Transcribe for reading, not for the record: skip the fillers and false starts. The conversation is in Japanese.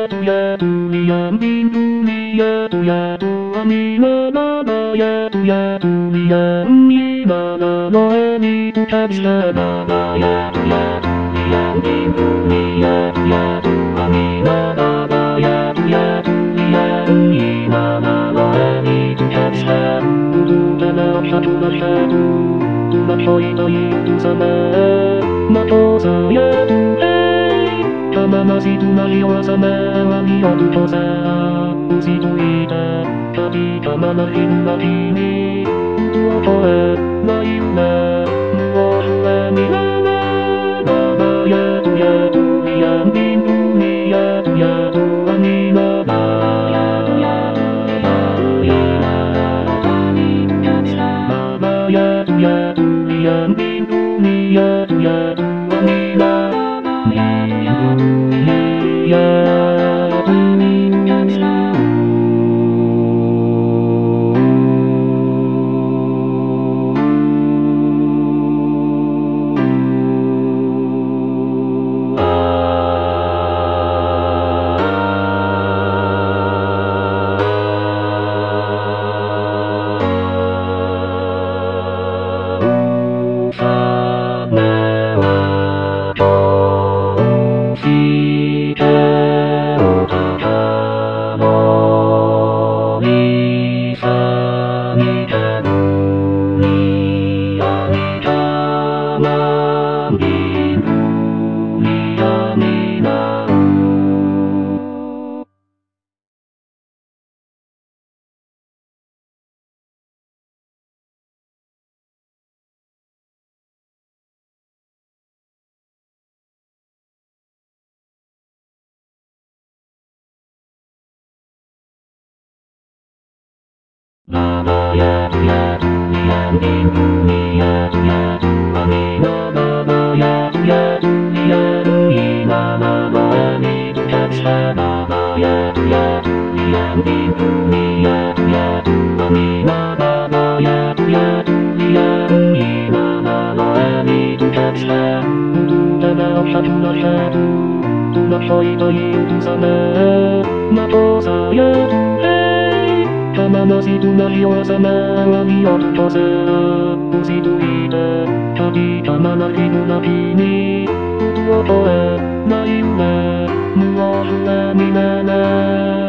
やとやとりやんびんとりやとやとあみなななやとやとりやんみなななえみとかびらななやとやとりやんびんとりやとやとあみなななやとやとりやんみなななえみとかびらうどだなしゃとなしゃとなしゃいたいとさままとさやとたまましとなりおさまはみよくとさうしといたたびたまなしんなきにうとおとえないよなむおふえみななななやとやとりやんびんとりやとやとあみななやとやとやとやとりやんびんとりやとやとあみなななやとやとりやんびんとりやとやとあみなななやとやとりやんみなななえみとかびらななやとやとりやんびんとりやとやとあみなななやとやとりやんみなななえみとかびらうどだなしゃとなしゃとなしゃいたいとさまとさやとたまましとなりおさまはみよくとさうしといたたびたまなしのなきにうとおとえないよなむおふえみなな